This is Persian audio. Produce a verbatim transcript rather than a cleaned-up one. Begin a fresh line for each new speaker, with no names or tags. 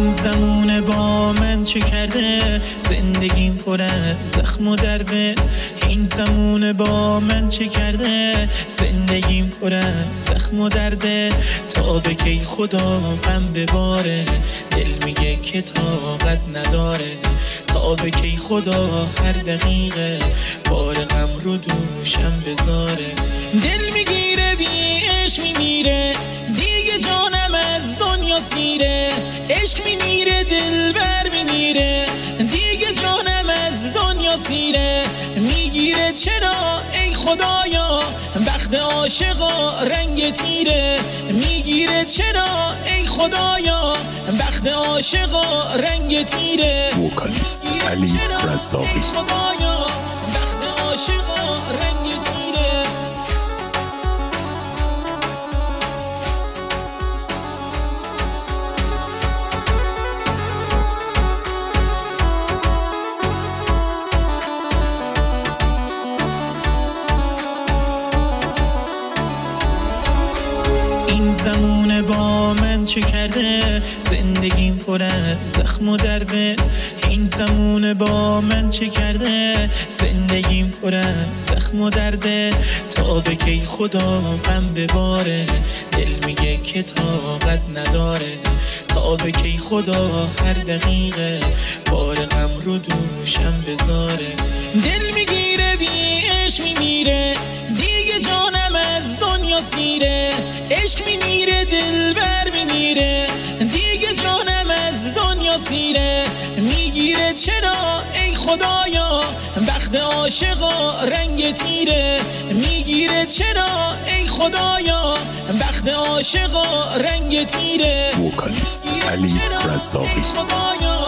این زمونه با من چه کرده، زندگیم پر از زخم و درده. این زمونه با من چه کرده، زندگیم پر از زخم و درده. تا به کی خدا غم بباره، دل میگه که طاقت نداره. تا به کی خدا هر دقیقه بار غم رو دوشم بذاره. دل میگیره بی عشق میمیره، دیگه جانم از دنیا سیره. عشق میمیره دل بر میمیره، دیگه جانم از دنیا سیره. میگیره چرا ای خدایا بخت عاشقا رنگ تیره. میگیره چرا ای خدایا بخت عاشقا رنگ تیره.
وکالیست علی رزاقی.
خدایا بخت عاشقا رنگ تیره. این زمونه با من چه کرده، زندگیم پر از زخم و درده. این زمونه با من چه کرده، زندگیم پر از زخم و درده. تا به کی خدا غم بباره، دل میگه که طاقت نداره. تا به کی خدا هر دقیقه بار غم رو دوشم بذاره. دل میگیره بی عشق میمیره، دیگه جانم از دنیا سیره. عشق میمیره دل بر میمیره، دیگه جانم از دنیا سیره. میگیره چرا ای خدایا بخت عاشقا رنگ تیره. میگیره چرا ای خدایا بخت عاشقا رنگ تیره.
وکالیست علی رزاقی.
خدایا